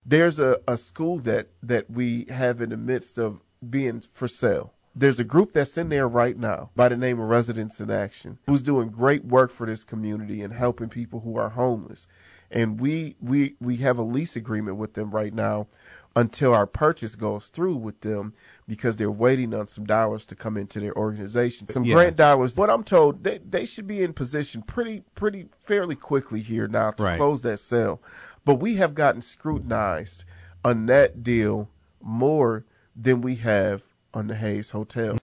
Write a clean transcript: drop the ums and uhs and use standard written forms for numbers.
There's a school that we have in the midst of being for sale. There's a group that's in there right now by the name of Residents in Action, who's doing great work for this community and helping people who are homeless. And we have a lease agreement with them right now until our purchase goes through with them, because they're waiting on some dollars to come into their organization. Some grant dollars. What I'm told, they should be in position fairly quickly here now to close that sale. But we have gotten scrutinized on that deal more than we have on the Hayes Hotel.